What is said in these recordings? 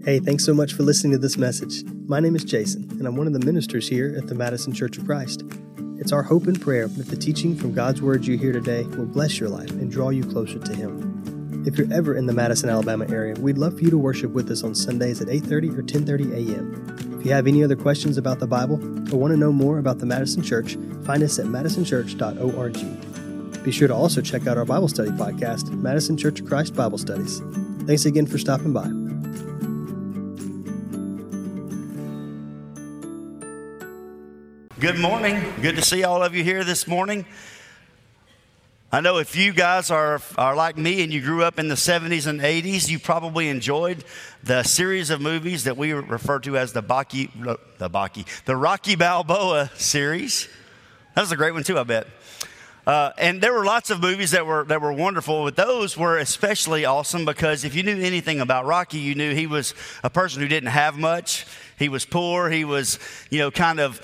Hey, thanks so much for listening to this message. My name is Jason, and I'm one of the ministers here at the Madison Church of Christ. It's our hope and prayer that the teaching from God's Word you hear today will bless your life and draw you closer to Him. If you're ever in the Madison, Alabama area, we'd love for you to worship with us on Sundays at 8:30 or 10:30 a.m. If you have any other questions about the Bible or want to know more about the Madison Church, find us at madisonchurch.org. Be sure to also check out our Bible study podcast, Madison Church of Christ Bible Studies. Thanks again for stopping by. Good morning. Good to see all of you here this morning. I know if you guys are like me and you grew up in the 70s and 80s, you probably enjoyed the series of movies that we refer to as the Rocky Balboa series. That was a great one too, I bet. And there were lots of movies that were wonderful, but those were especially awesome because if you knew anything about Rocky, you knew he was a person who didn't have much. He was poor. He was, he was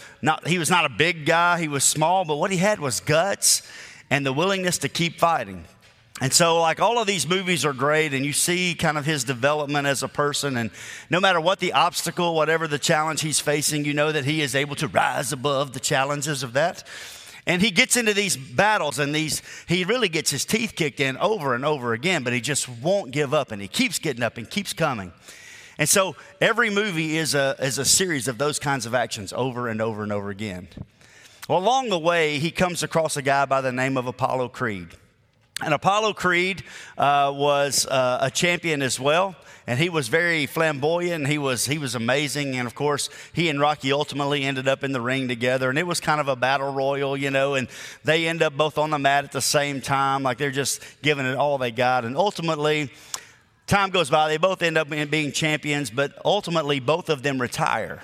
not a big guy. He was small, but what he had was guts and the willingness to keep fighting. And so like all of these movies are great and you see kind of his development as a person, and no matter what the obstacle, whatever the challenge he's facing, you know that he is able to rise above the challenges of that. And he gets into these battles and he really gets his teeth kicked in over and over again, but he just won't give up and he keeps getting up and keeps coming. And so every movie is a series of those kinds of actions over and over and over again. Well, along the way, he comes across a guy by the name of Apollo Creed. And Apollo Creed was a champion as well. And he was very flamboyant. He was amazing. And of course, he and Rocky ultimately ended up in the ring together. And it was kind of a battle royal, and they end up both on the mat at the same time. Like they're just giving it all they got. And ultimately, time goes by. They both end up being champions, but ultimately both of them retire.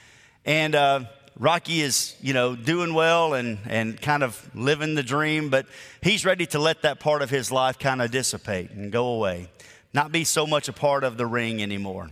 And Rocky is, doing well and kind of living the dream, but he's ready to let that part of his life kind of dissipate and go away. Not be so much a part of the ring anymore.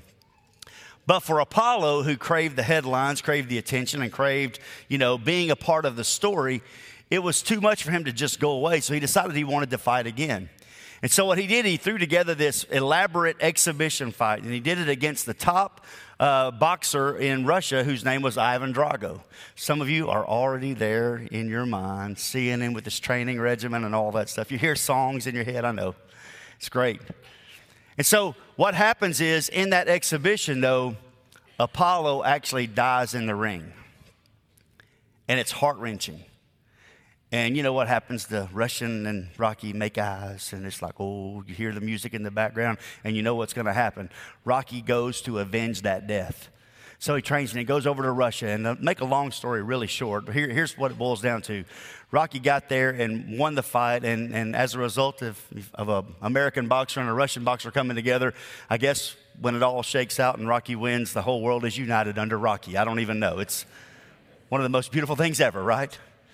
But for Apollo, who craved the headlines, craved the attention, and craved, being a part of the story, it was too much for him to just go away. So he decided he wanted to fight again. And so what he did, he threw together this elaborate exhibition fight, and he did it against the top boxer in Russia, whose name was Ivan Drago. Some of you are already there in your mind, seeing him with his training regimen and all that stuff. You hear songs in your head, I know. It's great. And so what happens is, in that exhibition, though, Apollo actually dies in the ring. And it's heart-wrenching. And you know what happens? The Russian and Rocky make eyes, and it's like, oh, you hear the music in the background, and you know what's going to happen. Rocky goes to avenge that death. So he trains and he goes over to Russia. And to make a long story really short, here's what it boils down to. Rocky got there and won the fight, and as a result of an American boxer and a Russian boxer coming together, I guess when it all shakes out and Rocky wins, the whole world is united under Rocky. I don't even know. It's one of the most beautiful things ever, right?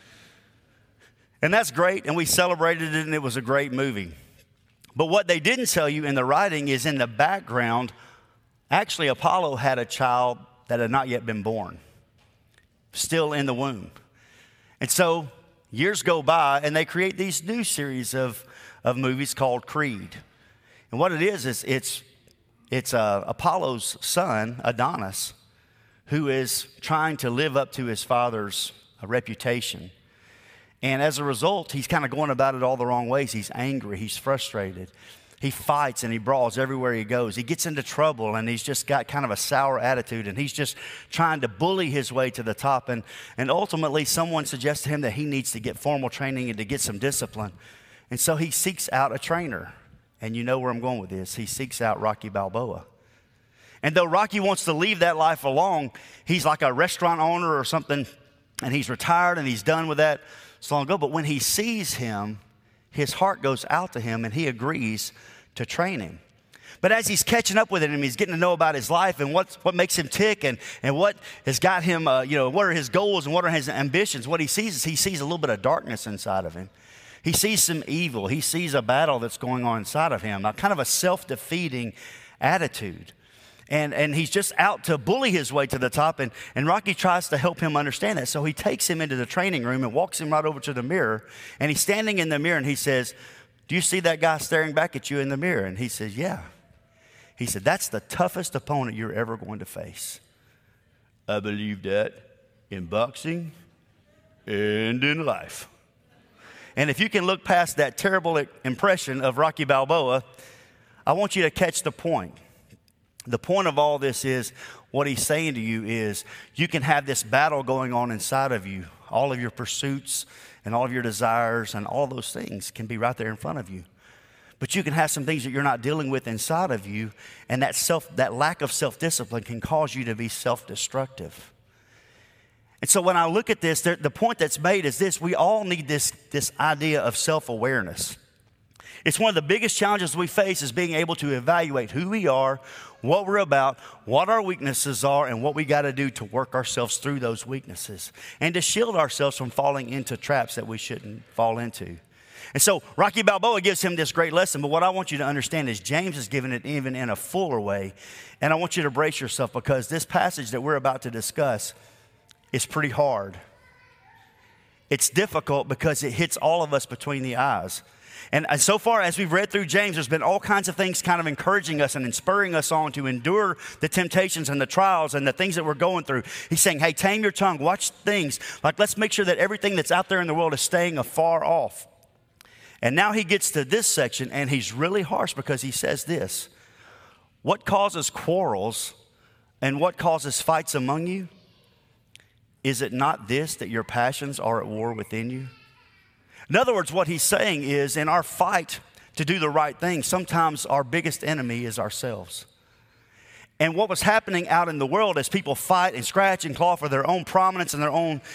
And that's great, and we celebrated it, and it was a great movie. But what they didn't tell you in the writing is in the background, actually Apollo had a child that had not yet been born, still in the womb. And so years go by, and they create these new series of movies called Creed. And what it is it's Apollo's son, Adonis, who is trying to live up to his father's reputation. And as a result, he's kind of going about it all the wrong ways. He's angry. He's frustrated. He fights and he brawls everywhere he goes. He gets into trouble, and he's just got kind of a sour attitude, and he's just trying to bully his way to the top. And ultimately, someone suggests to him that he needs to get formal training and to get some discipline. And so he seeks out a trainer. And you know where I'm going with this. He seeks out Rocky Balboa. And though Rocky wants to leave that life alone, he's like a restaurant owner or something, and he's retired and he's done with that so long ago. But when he sees him, his heart goes out to him, and he agrees to train him. But as he's catching up with him, he's getting to know about his life and what makes him tick and what has got him, what are his goals and what are his ambitions. What he sees is he sees a little bit of darkness inside of him. He sees some evil. He sees a battle that's going on inside of him, kind of a self-defeating attitude. And he's just out to bully his way to the top, and Rocky tries to help him understand that. So he takes him into the training room and walks him right over to the mirror, and he's standing in the mirror, and he says, "Do you see that guy staring back at you in the mirror?" And he says, "Yeah." He said, that's the toughest opponent you're ever going to face. I believe that in boxing and in life. And if you can look past that terrible impression of Rocky Balboa, I want you to catch the point. The point of all this is, what he's saying to you is, you can have this battle going on inside of you. All of your pursuits and all of your desires and all those things can be right there in front of you. But you can have some things that you're not dealing with inside of you, and that lack of self-discipline can cause you to be self-destructive. And so when I look at this, the point that's made is this: we all need this idea of self-awareness. It's one of the biggest challenges we face, is being able to evaluate who we are, what we're about, what our weaknesses are, and what we got to do to work ourselves through those weaknesses and to shield ourselves from falling into traps that we shouldn't fall into. And so Rocky Balboa gives him this great lesson, but what I want you to understand is James is giving it even in a fuller way. And I want you to brace yourself, because this passage that we're about to discuss is pretty hard. It's difficult because it hits all of us between the eyes. And so far as we've read through James, there's been all kinds of things kind of encouraging us and spurring us on to endure the temptations and the trials and the things that we're going through. He's saying, hey, tame your tongue, watch things. Like, let's make sure that everything that's out there in the world is staying afar off. And now he gets to this section, and he's really harsh, because he says this: what causes quarrels and what causes fights among you? Is it not this, that your passions are at war within you? In other words, what he's saying is, in our fight to do the right thing, sometimes our biggest enemy is ourselves. And what was happening out in the world as people fight and scratch and claw for their own prominence and their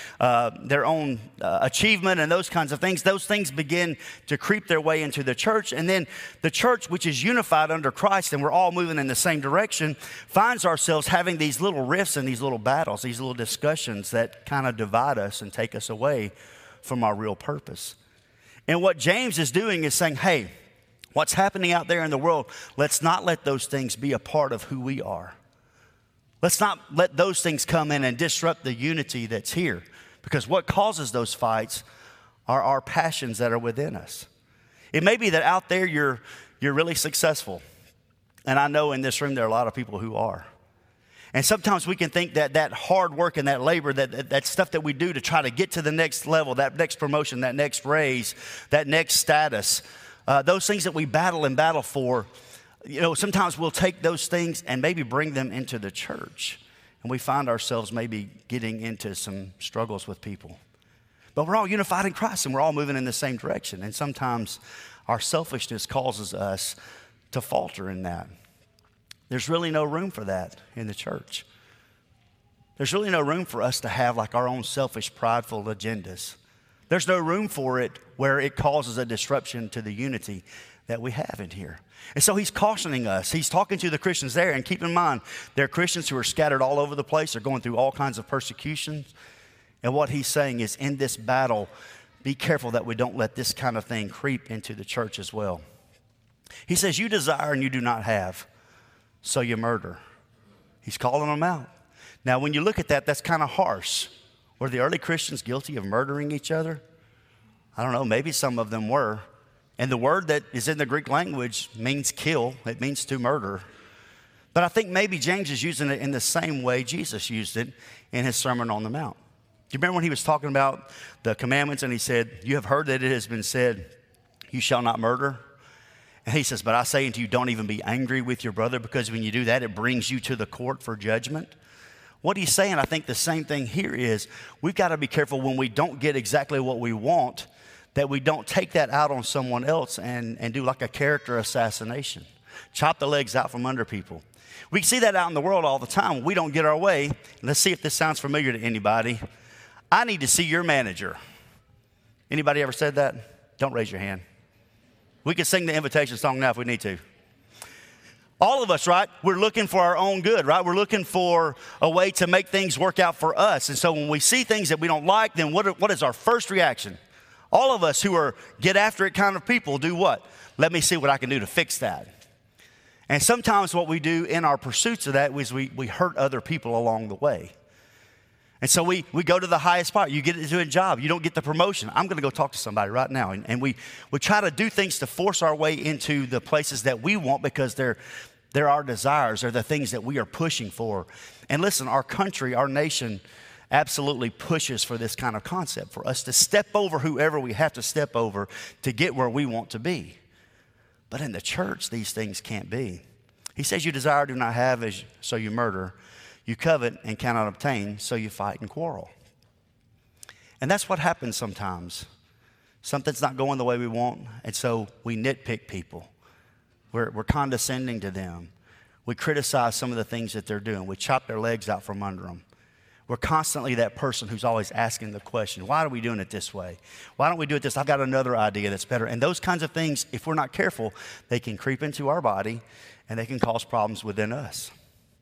own achievement and those kinds of things begin to creep their way into the church. And then the church, which is unified under Christ and we're all moving in the same direction, finds ourselves having these little rifts and these little battles, these little discussions that kind of divide us and take us away from our real purpose. And what James is doing is saying, hey, what's happening out there in the world, let's not let those things be a part of who we are. Let's not let those things come in and disrupt the unity that's here. Because what causes those fights are our passions that are within us. It may be that out there you're really successful. And I know in this room there are a lot of people who are. And sometimes we can think that hard work and that labor, that stuff that we do to try to get to the next level, that next promotion, that next raise, that next status, those things that we battle for, sometimes we'll take those things and maybe bring them into the church. And we find ourselves maybe getting into some struggles with people. But we're all unified in Christ and we're all moving in the same direction. And sometimes our selfishness causes us to falter in that. There's really no room for that in the church. There's really no room for us to have like our own selfish, prideful agendas. There's no room for it where it causes a disruption to the unity that we have in here. And so he's cautioning us. He's talking to the Christians there. And keep in mind, there are Christians who are scattered all over the place. They're going through all kinds of persecutions. And what he's saying is, in this battle, be careful that we don't let this kind of thing creep into the church as well. He says, you desire and you do not have, so you murder. He's calling them out. Now, when you look at that, that's kind of harsh. Were the early Christians guilty of murdering each other? I don't know, maybe some of them were. And the word that is in the Greek language means kill. It means to murder. But I think maybe James is using it in the same way Jesus used it in his Sermon on the Mount. Do you remember when he was talking about the commandments and he said, you have heard that it has been said, you shall not murder? And he says, but I say unto you, don't even be angry with your brother, because when you do that, it brings you to the court for judgment. What he's saying, I think the same thing here is, we've got to be careful when we don't get exactly what we want, that we don't take that out on someone else and do like a character assassination. Chop the legs out from under people. We see that out in the world all the time. When we don't get our way. Let's see if this sounds familiar to anybody. I need to see your manager. Anybody ever said that? Don't raise your hand. We can sing the invitation song now if we need to. All of us, right? We're looking for our own good, right? We're looking for a way to make things work out for us. And so when we see things that we don't like, then what is our first reaction? All of us who are get after it kind of people do what? Let me see what I can do to fix that. And sometimes what we do in our pursuits of that is we hurt other people along the way. And so we go to the highest spot. You get into a job. You don't get the promotion. I'm going to go talk to somebody right now. And we try to do things to force our way into the places that we want, because they're They're our desires. They're the things that we are pushing for. And listen, our country, our nation absolutely pushes for this kind of concept, for us to step over whoever we have to step over to get where we want to be. But in the church, these things can't be. He says, you desire, do not have, so you murder. You covet and cannot obtain, so you fight and quarrel. And that's what happens sometimes. Something's not going the way we want, and so we nitpick people. We're condescending to them. We criticize some of the things that they're doing. We chop their legs out from under them. We're constantly that person who's always asking the question, why are we doing it this way? Why don't we do it this? I've got another idea that's better. And those kinds of things, if we're not careful, they can creep into our body and they can cause problems within us.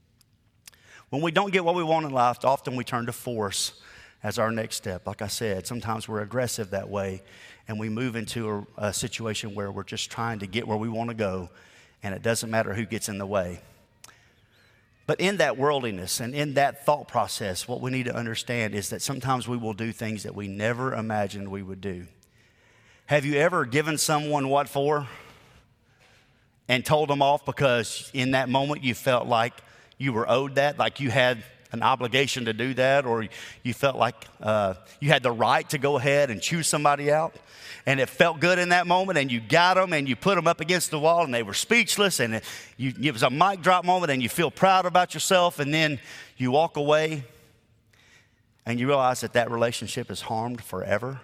When we don't get what we want in life, often we turn to force as our next step. Like I said, sometimes we're aggressive that way, and we move into a situation where we're just trying to get where we want to go, and it doesn't matter who gets in the way. But in that worldliness and in that thought process, what we need to understand is that sometimes we will do things that we never imagined we would do. Have you ever given someone what for and told them off because in that moment you felt like you were owed that, like you had an obligation to do that, or you felt like you had the right to go ahead and choose somebody out, and it felt good in that moment, and you got them, and you put them up against the wall, and they were speechless, and it was a mic drop moment, and you feel proud about yourself, and then you walk away, and you realize that that relationship is harmed forever,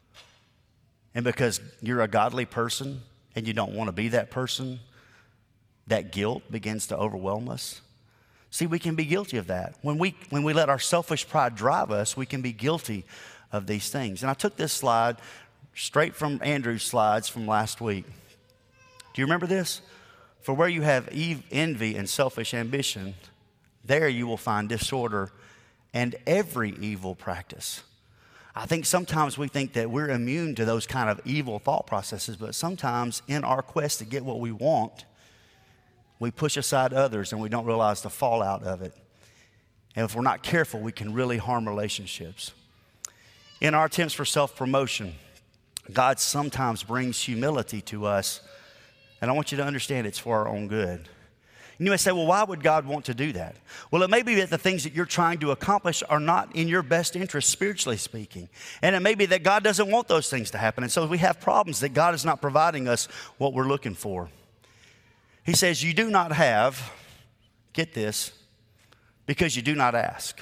and because you're a godly person, and you don't want to be that person, that guilt begins to overwhelm us. See, we can be guilty of that. When we let our selfish pride drive us, we can be guilty of these things. And I took this slide straight from Andrew's slides from last week. Do you remember this? For where you have envy and selfish ambition, there you will find disorder and every evil practice. I think sometimes we think that we're immune to those kind of evil thought processes, but sometimes in our quest to get what we want, we push aside others and we don't realize the fallout of it. And if we're not careful, we can really harm relationships. In our attempts for self-promotion, God sometimes brings humility to us. And I want you to understand it's for our own good. And you may say, well, why would God want to do that? Well, it may be that the things that you're trying to accomplish are not in your best interest, spiritually speaking. And it may be that God doesn't want those things to happen. And so we have problems that God is not providing us what we're looking for. He says, you do not have, get this, because you do not ask.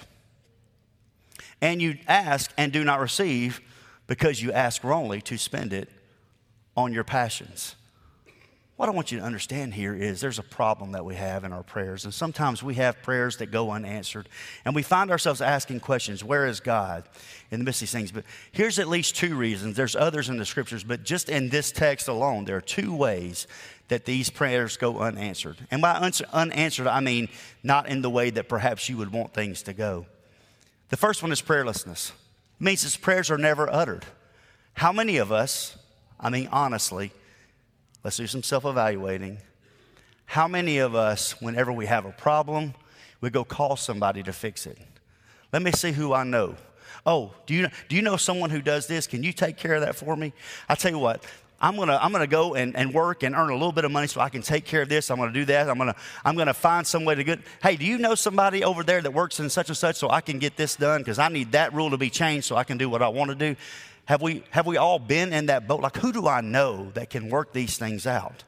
And you ask and do not receive because you ask wrongly to spend it on your passions. What I want you to understand here is there's a problem that we have in our prayers. And sometimes we have prayers that go unanswered. And we find ourselves asking questions, where is God in the midst of these things? But here's at least two reasons. There's others in the scriptures, but just in this text alone, there are two ways that these prayers go unanswered. And by unanswered, I mean not in the way that perhaps you would want things to go. The first one is prayerlessness. It means his prayers are never uttered. How many of us, I mean honestly, let's do some self-evaluating. How many of us, whenever we have a problem, we go call somebody to fix it? Let me see who I know. Oh, do you know someone who does this? Can you take care of that for me? I tell you what, I'm gonna go and work and earn a little bit of money so I can take care of this. I'm gonna do that. I'm gonna find some way to get. Hey, do you know somebody over there that works in such and such so I can get this done? Because I need that rule to be changed so I can do what I want to do. Have we all been in that boat? Like, who do I know that can work these things out?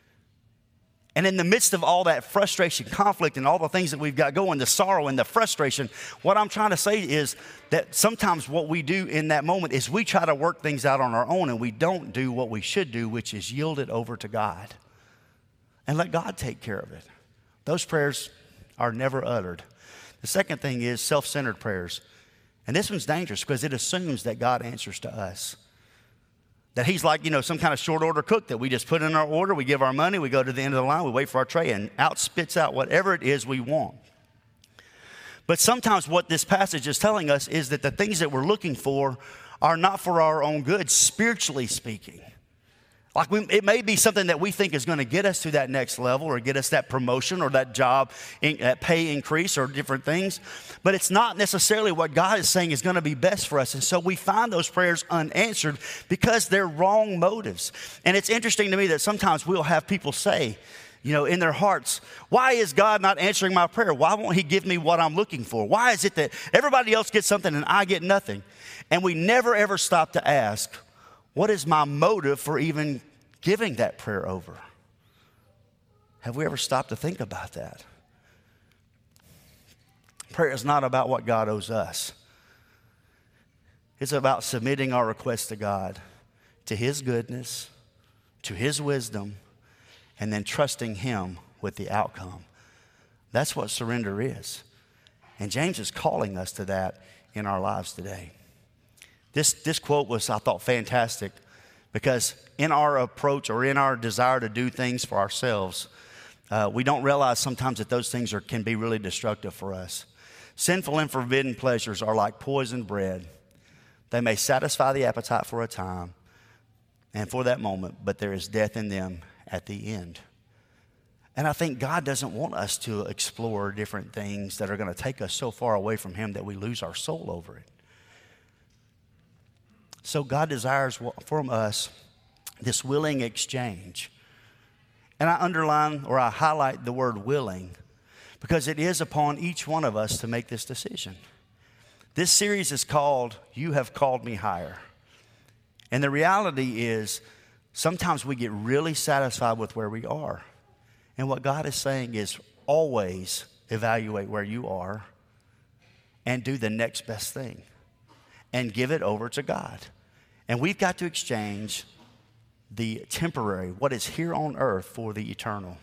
And in the midst of all that frustration, conflict, and all the things that we've got going, the sorrow and the frustration, what I'm trying to say is that sometimes what we do in that moment is we try to work things out on our own, and we don't do what we should do, which is yield it over to God and let God take care of it. Those prayers are never uttered. The second thing is self-centered prayers. And this one's dangerous because it assumes that God answers to us. That he's like, some kind of short order cook that we just put in our order, we give our money, we go to the end of the line, we wait for our tray, and out spits out whatever it is we want. But sometimes what this passage is telling us is that the things that we're looking for are not for our own good, spiritually speaking. Like it may be something that we think is going to get us to that next level or get us that promotion or that job, that pay increase or different things. But it's not necessarily what God is saying is going to be best for us. And so we find those prayers unanswered because they're wrong motives. And it's interesting to me that sometimes we'll have people say, in their hearts, why is God not answering my prayer? Why won't he give me what I'm looking for? Why is it that everybody else gets something and I get nothing? And we never ever stop to ask, what is my motive for even giving that prayer over? Have we ever stopped to think about that? Prayer is not about what God owes us. It's about submitting our requests to God, to his goodness, to his wisdom, and then trusting him with the outcome. That's what surrender is. And James is calling us to that in our lives today. This quote was, I thought, fantastic, because in our approach or in our desire to do things for ourselves, we don't realize sometimes that those things can be really destructive for us. Sinful and forbidden pleasures are like poisoned bread. They may satisfy the appetite for a time and for that moment, but there is death in them at the end. And I think God doesn't want us to explore different things that are going to take us so far away from him that we lose our soul over it. So God desires from us this willing exchange. And I underline or I highlight the word willing because it is upon each one of us to make this decision. This series is called, You Have Called Me Higher. And the reality is, sometimes we get really satisfied with where we are. And what God is saying is always evaluate where you are and do the next best thing and give it over to God. And we've got to exchange the temporary, what is here on earth, for the eternal.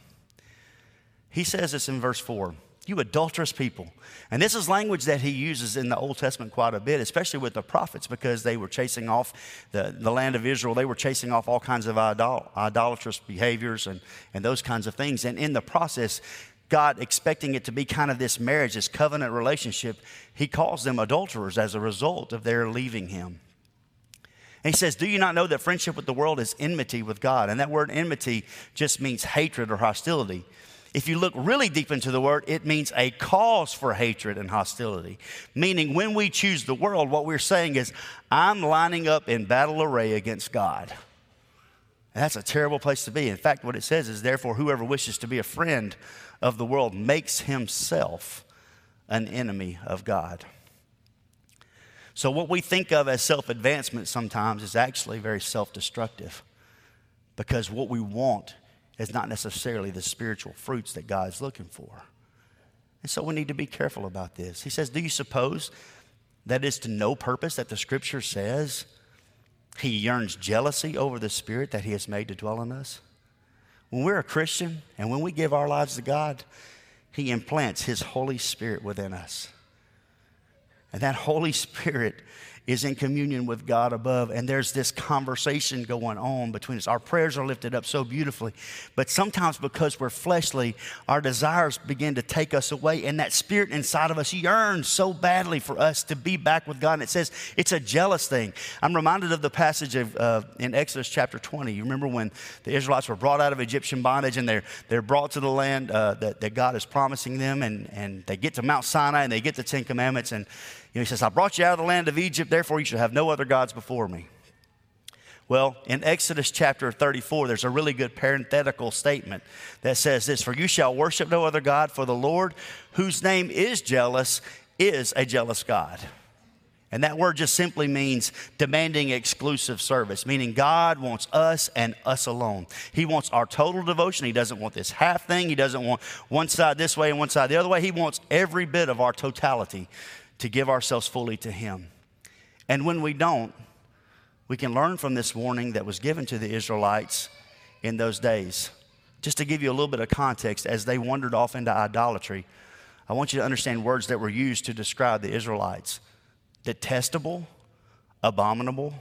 He says this in verse 4. You adulterous people. And this is language that he uses in the Old Testament quite a bit, especially with the prophets, because they were chasing off the land of Israel. They were chasing off all kinds of idolatrous behaviors and those kinds of things. And in the process, God, expecting it to be kind of this marriage, this covenant relationship, he calls them adulterers as a result of their leaving him. And he says, do you not know that friendship with the world is enmity with God? And that word enmity just means hatred or hostility. If you look really deep into the word, it means a cause for hatred and hostility. Meaning when we choose the world, what we're saying is, I'm lining up in battle array against God. And that's a terrible place to be. In fact, what it says is, therefore, whoever wishes to be a friend of the world makes himself an enemy of God. So what we think of as self-advancement sometimes is actually very self-destructive, because what we want is not necessarily the spiritual fruits that God's looking for. And so we need to be careful about this. He says, do you suppose that it's to no purpose that the scripture says he yearns jealousy over the spirit that he has made to dwell in us? When we're a Christian and when we give our lives to God, he implants his Holy Spirit within us. And that Holy Spirit is in communion with God above, and there's this conversation going on between us. Our prayers are lifted up so beautifully, but sometimes because we're fleshly, our desires begin to take us away, and that spirit inside of us yearns so badly for us to be back with God. And it says it's a jealous thing. I'm reminded of the passage in Exodus chapter 20. You remember when the Israelites were brought out of Egyptian bondage, and they're brought to the land that God is promising them, and they get to Mount Sinai, and they get the Ten Commandments, and he says, I brought you out of the land of Egypt, therefore you should have no other gods before me. Well, in Exodus chapter 34, there's a really good parenthetical statement that says this, for you shall worship no other God, for the Lord, whose name is jealous, is a jealous God. And that word just simply means demanding exclusive service, meaning God wants us and us alone. He wants our total devotion. He doesn't want this half thing. He doesn't want one side this way and one side the other way. He wants every bit of our totality to give ourselves fully to him. And when we don't, we can learn from this warning that was given to the Israelites in those days. Just to give you a little bit of context, as they wandered off into idolatry, I want you to understand words that were used to describe the Israelites. Detestable, abominable,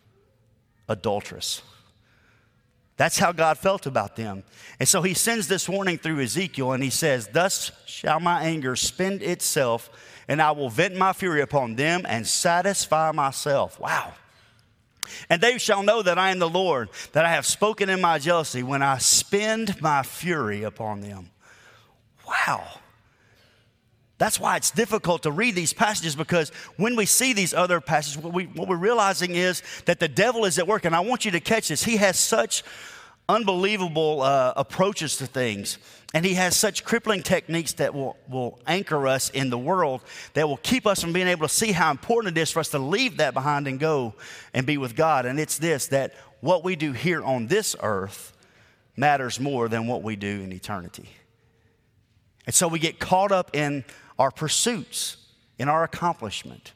adulterous. That's how God felt about them. And so he sends this warning through Ezekiel, and he says, thus shall my anger spend itself, and I will vent my fury upon them and satisfy myself. Wow. And they shall know that I am the Lord, that I have spoken in my jealousy when I spend my fury upon them. Wow. That's why it's difficult to read these passages, because when we see these other passages, what we're realizing is that the devil is at work. And I want you to catch this. He has such unbelievable approaches to things. And he has such crippling techniques that will anchor us in the world, that will keep us from being able to see how important it is for us to leave that behind and go and be with God. And it's this, that what we do here on this earth matters more than what we do in eternity. And so we get caught up in our pursuits, in our accomplishment,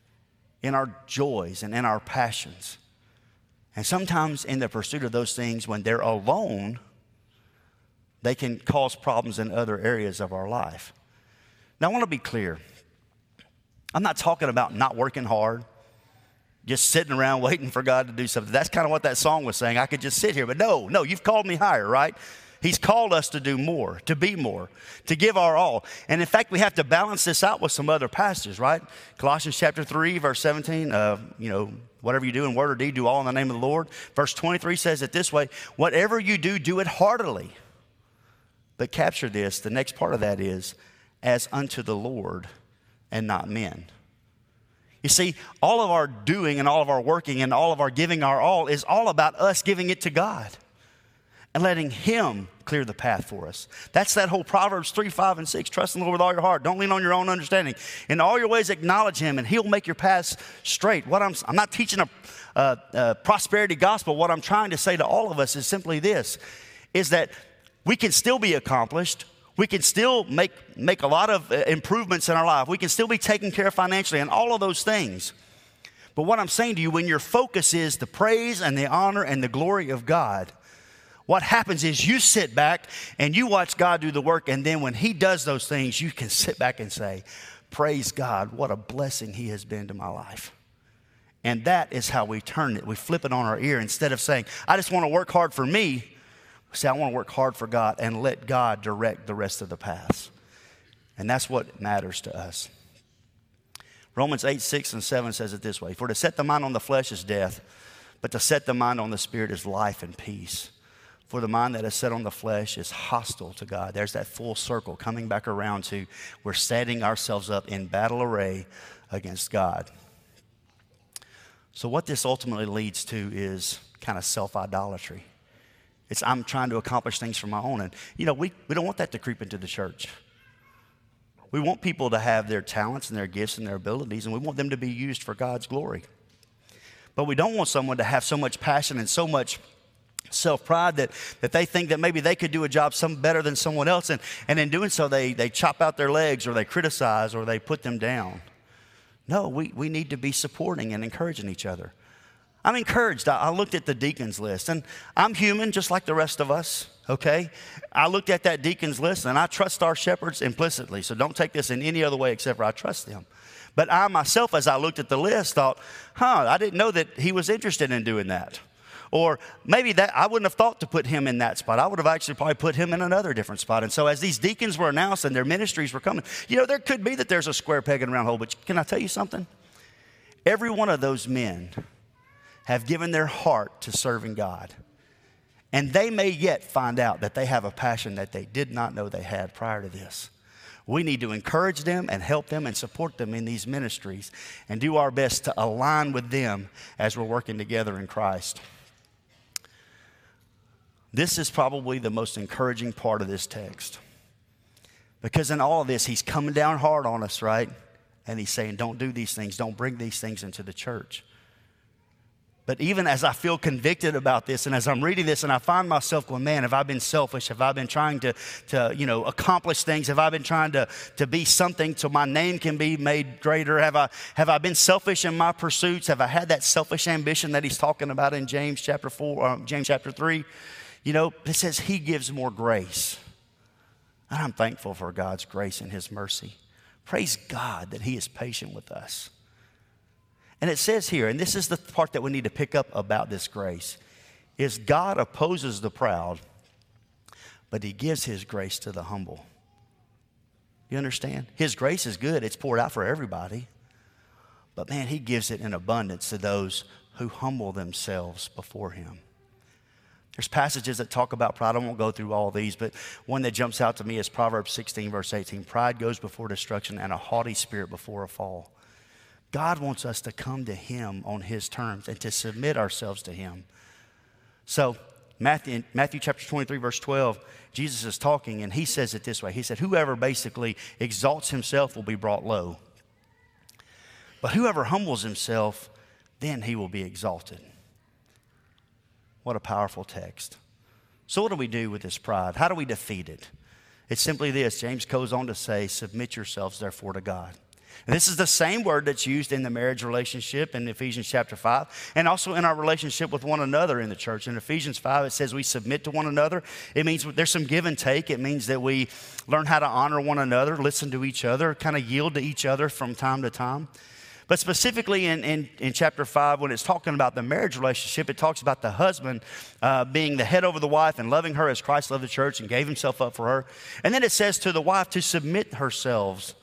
in our joys, and in our passions. And sometimes in the pursuit of those things, when they're alone, they can cause problems in other areas of our life. Now, I want to be clear. I'm not talking about not working hard, just sitting around waiting for God to do something. That's kind of what that song was saying. I could just sit here. But no, you've called me higher, right? He's called us to do more, to be more, to give our all. And in fact, we have to balance this out with some other passages, right? Colossians chapter 3, verse 17, whatever you do in word or deed, do all in the name of the Lord. Verse 23 says it this way, whatever you do, do it heartily. But capture this, the next part of that is, as unto the Lord and not men. You see, all of our doing and all of our working and all of our giving our all is all about us giving it to God and letting Him clear the path for us. That's that whole Proverbs 3, 5, and 6. Trust in the Lord with all your heart. Don't lean on your own understanding. In all your ways acknowledge Him, and He'll make your paths straight. I'm not teaching a prosperity gospel. What I'm trying to say to all of us is simply this, is that we can still be accomplished. We can still make a lot of improvements in our life. We can still be taken care of financially and all of those things. But what I'm saying to you, when your focus is the praise and the honor and the glory of God, what happens is you sit back and you watch God do the work, and then when He does those things, you can sit back and say, praise God, what a blessing He has been to my life. And that is how we turn it. We flip it on our ear. Instead of saying, I just want to work hard for me, say, I want to work hard for God and let God direct the rest of the paths. And that's what matters to us. Romans 8, 6, and 7 says it this way, for to set the mind on the flesh is death, but to set the mind on the Spirit is life and peace. For the mind that is set on the flesh is hostile to God. There's that full circle coming back around to we're setting ourselves up in battle array against God. So what this ultimately leads to is kind of self-idolatry. I'm trying to accomplish things for my own. And, we don't want that to creep into the church. We want people to have their talents and their gifts and their abilities, and we want them to be used for God's glory. But we don't want someone to have so much passion and so much self-pride that they think that maybe they could do a job some better than someone else. And in doing so, they chop out their legs or they criticize or they put them down. No, we need to be supporting and encouraging each other. I'm encouraged. I looked at the deacons list, and I'm human just like the rest of us, okay? I looked at that deacons list, and I trust our shepherds implicitly, so don't take this in any other way except for I trust them. But I myself, as I looked at the list, thought, I didn't know that he was interested in doing that. Or maybe that I wouldn't have thought to put him in that spot. I would have actually probably put him in another different spot. And so as these deacons were announced and their ministries were coming, there could be that there's a square peg in a round hole, but can I tell you something? Every one of those men have given their heart to serving God. And they may yet find out that they have a passion that they did not know they had prior to this. We need to encourage them and help them and support them in these ministries and do our best to align with them as we're working together in Christ. This is probably the most encouraging part of this text. Because in all of this, He's coming down hard on us, right? And He's saying, don't do these things. Don't bring these things into the church. But even as I feel convicted about this and as I'm reading this and I find myself going, man, have I been selfish? Have I been trying to accomplish things? Have I been trying to be something so my name can be made greater? Have I been selfish in my pursuits? Have I had that selfish ambition that he's talking about in James chapter 3? It says He gives more grace. And I'm thankful for God's grace and His mercy. Praise God that He is patient with us. And it says here, and this is the part that we need to pick up about this grace, is God opposes the proud, but He gives His grace to the humble. You understand? His grace is good. It's poured out for everybody. But man, He gives it in abundance to those who humble themselves before Him. There's passages that talk about pride. I won't go through all these, but one that jumps out to me is Proverbs 16, verse 18. Pride goes before destruction and a haughty spirit before a fall. God wants us to come to Him on His terms and to submit ourselves to Him. So Matthew chapter 23, verse 12, Jesus is talking, and he says it this way. He said, whoever basically exalts himself will be brought low. But whoever humbles himself, then he will be exalted. What a powerful text. So what do we do with this pride? How do we defeat it? It's simply this. James goes on to say, submit yourselves therefore to God. And this is the same word that's used in the marriage relationship in Ephesians chapter 5, and also in our relationship with one another in the church. In Ephesians 5, it says we submit to one another. It means there's some give and take. It means that we learn how to honor one another, listen to each other, kind of yield to each other from time to time. But specifically in chapter 5, when it's talking about the marriage relationship, it talks about the husband being the head over the wife and loving her as Christ loved the church and gave himself up for her. And then it says to the wife to submit themselves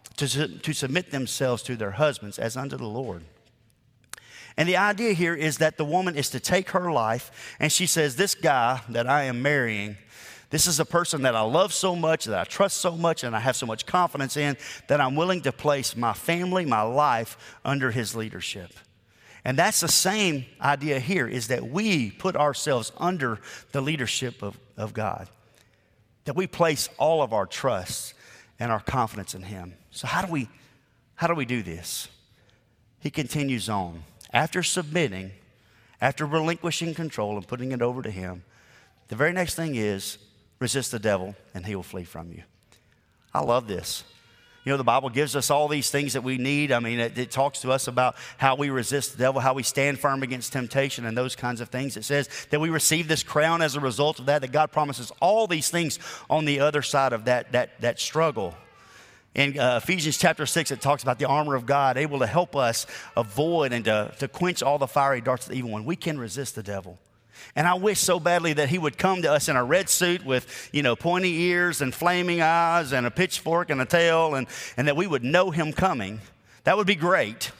to their husbands as unto the Lord. And the idea here is that the woman is to take her life, and she says, this guy that I am marrying, this is a person that I love so much, that I trust so much, and I have so much confidence in, that I'm willing to place my family, my life, under his leadership. And that's the same idea here, is that we put ourselves under the leadership of God. That we place all of our trust and our confidence in him. So how do we do this? He continues on. After submitting, after relinquishing control and putting it over to him, the very next thing is resist the devil and he will flee from you. I love this. You know, the Bible gives us all these things that we need. I mean, it talks to us about how we resist the devil, how we stand firm against temptation and those kinds of things. It says that we receive this crown as a result of that God promises all these things on the other side of that struggle. In Ephesians chapter 6, it talks about the armor of God, able to help us avoid and to quench all the fiery darts of the evil one. We can resist the devil. And I wish so badly that he would come to us in a red suit with, pointy ears and flaming eyes and a pitchfork and a tail, and that we would know him coming. That would be great.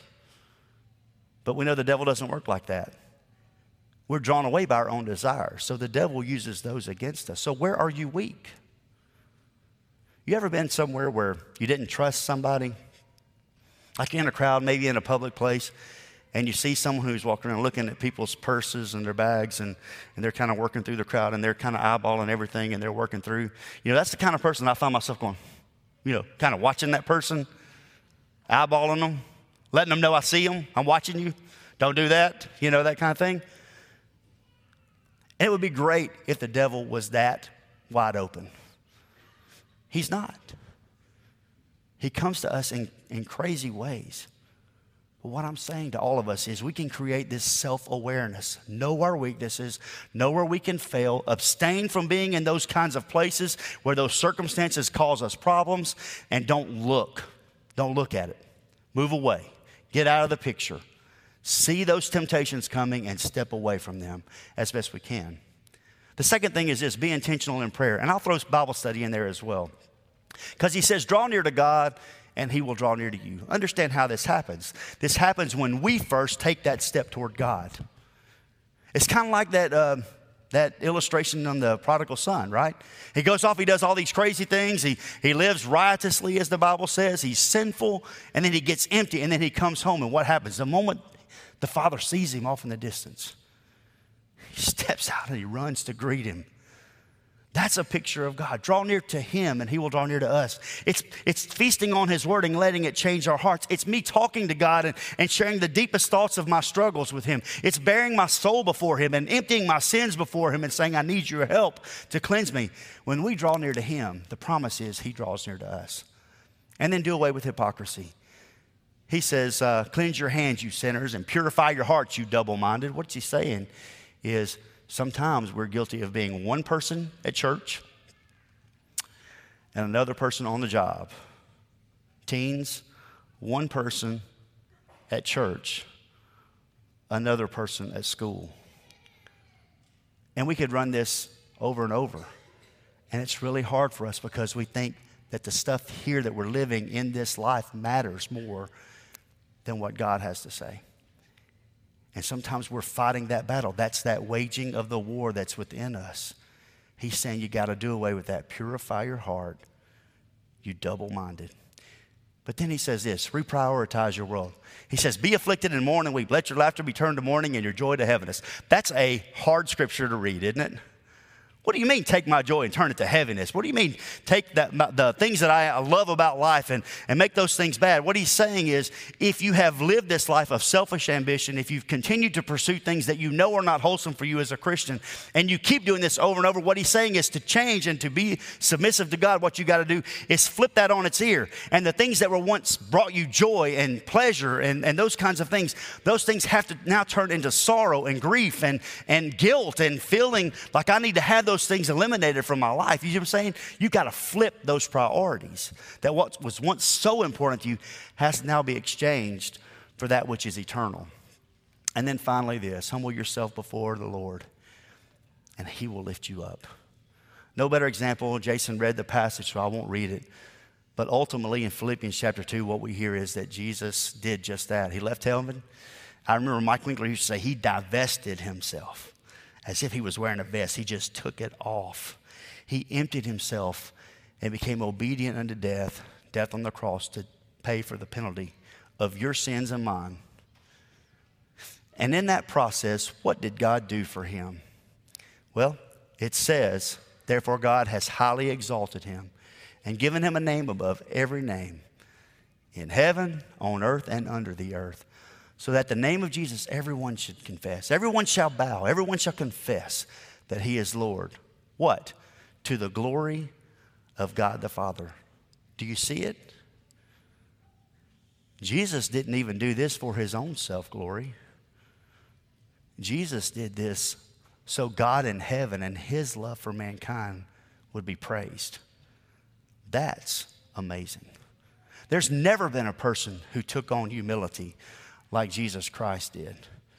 But we know the devil doesn't work like that. We're drawn away by our own desires. So the devil uses those against us. So where are you weak? You ever been somewhere where you didn't trust somebody? Like in a crowd, maybe in a public place, and you see someone who's walking around looking at people's purses and their bags, and they're kind of working through the crowd, and they're kind of eyeballing everything, and they're working through. That's the kind of person I find myself going, kind of watching that person, eyeballing them, letting them know I see them, I'm watching you, don't do that, that kind of thing. And it would be great if the devil was that wide open. He's not. He comes to us in crazy ways. But what I'm saying to all of us is we can create this self-awareness, know our weaknesses, know where we can fail, abstain from being in those kinds of places where those circumstances cause us problems, and don't look at it. Move away. Get out of the picture. See those temptations coming and step away from them as best we can. The second thing is this: be intentional in prayer. And I'll throw Bible study in there as well. Because he says, draw near to God and he will draw near to you. Understand how this happens. This happens when we first take that step toward God. It's kind of like that illustration on the prodigal son, right? He goes off, he does all these crazy things. He lives riotously, as the Bible says. He's sinful, and then he gets empty, and then he comes home. And what happens? The moment the father sees him off in the distance, he steps out and he runs to greet him. That's a picture of God. Draw near to him and he will draw near to us. It's feasting on his word and letting it change our hearts. It's me talking to God and sharing the deepest thoughts of my struggles with him. It's bearing my soul before him and emptying my sins before him and saying, I need your help to cleanse me. When we draw near to him, the promise is he draws near to us. And then do away with hypocrisy. He says, cleanse your hands, you sinners, and purify your hearts, you double-minded. What's he saying is, sometimes we're guilty of being one person at church and another person on the job. Teens, one person at church, another person at school. And we could run this over and over. And it's really hard for us because we think that the stuff here that we're living in this life matters more than what God has to say. And sometimes we're fighting that battle. That's that waging of the war that's within us. He's saying you got to do away with that. Purify your heart, you double-minded. But then he says this, reprioritize your world. He says, be afflicted and mourn and weep. Let your laughter be turned to mourning and your joy to heaviness. That's a hard scripture to read, isn't it? What do you mean, take my joy and turn it to heaviness? What do you mean, take the things that I love about life and make those things bad? What he's saying is, if you have lived this life of selfish ambition, if you've continued to pursue things that you know are not wholesome for you as a Christian, and you keep doing this over and over, what he's saying is to change and to be submissive to God, what you got to do is flip that on its ear. And the things that were once brought you joy and pleasure and those kinds of things, those things have to now turn into sorrow and grief and guilt and feeling like I need to have those things eliminated from my life. You know what I'm saying? You got to flip those priorities. That what was once so important to you has to now be exchanged for that which is eternal. And then finally this, humble yourself before the Lord and he will lift you up. No better example. Jason read the passage, so I won't read it. But ultimately in Philippians chapter 2, what we hear is that Jesus did just that. He left heaven. I remember Mike Winkler used to say he divested himself. As if he was wearing a vest. He just took it off. He emptied himself and became obedient unto death, death on the cross to pay for the penalty of your sins and mine. And in that process, what did God do for him? Well, it says, therefore God has highly exalted him and given him a name above every name in heaven, on earth, and under the earth. So that the name of Jesus, everyone should confess. Everyone shall bow. Everyone shall confess that he is Lord. What? To the glory of God the Father. Do you see it? Jesus didn't even do this for his own self-glory. Jesus did this so God in heaven and his love for mankind would be praised. That's amazing. There's never been a person who took on humility like Jesus Christ did.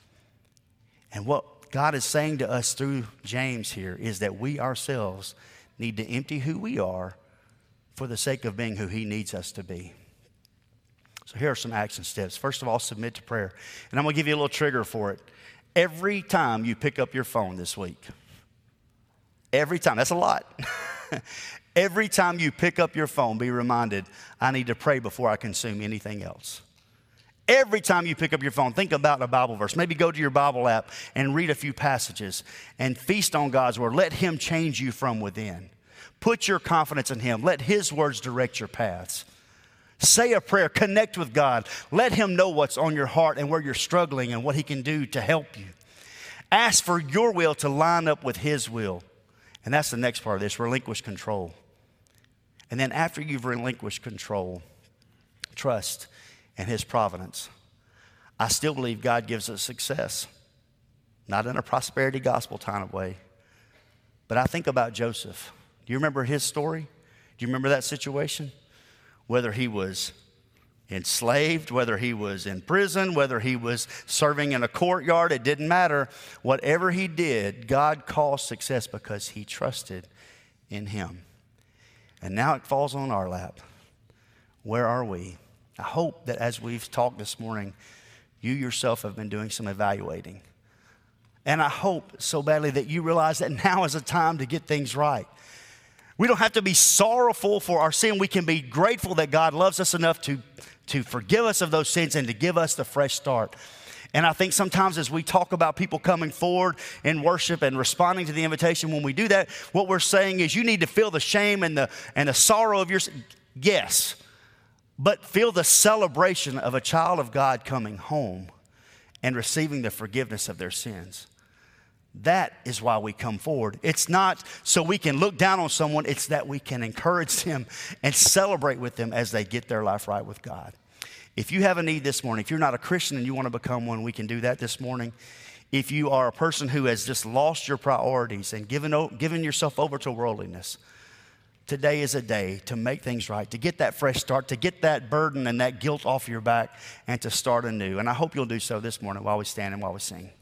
And what God is saying to us through James here is that we ourselves need to empty who we are for the sake of being who he needs us to be. So here are some action steps. First of all, submit to prayer. And I'm going to give you a little trigger for it. Every time you pick up your phone this week, every time, that's a lot. Every time you pick up your phone, be reminded, I need to pray before I consume anything else. Every time you pick up your phone, think about a Bible verse. Maybe go to your Bible app and read a few passages and feast on God's word. Let him change you from within. Put your confidence in him. Let his words direct your paths. Say a prayer. Connect with God. Let him know what's on your heart and where you're struggling and what he can do to help you. Ask for your will to line up with his will. And that's the next part of this, relinquish control. And then after you've relinquished control, trust in his providence. I still believe God gives us success, not in a prosperity gospel kind of way. But I think about Joseph. Do you remember his story? Do you remember that situation? Whether he was enslaved, whether he was in prison, whether he was serving in a courtyard, it didn't matter. Whatever he did, God caused success because he trusted in him. And now it falls on our lap. Where are we? I hope that as we've talked this morning, you yourself have been doing some evaluating. And I hope so badly that you realize that now is a time to get things right. We don't have to be sorrowful for our sin. We can be grateful that God loves us enough to forgive us of those sins and to give us the fresh start. And I think sometimes as we talk about people coming forward in worship and responding to the invitation, when we do that, what we're saying is you need to feel the shame and the sorrow of your sin. Yes. But feel the celebration of a child of God coming home and receiving the forgiveness of their sins. That is why we come forward. It's not so we can look down on someone. It's that we can encourage them and celebrate with them as they get their life right with God. If you have a need this morning, if you're not a Christian and you want to become one, we can do that this morning. If you are a person who has just lost your priorities and given yourself over to worldliness, today is a day to make things right, to get that fresh start, to get that burden and that guilt off your back, and to start anew. And I hope you'll do so this morning while we stand and while we sing.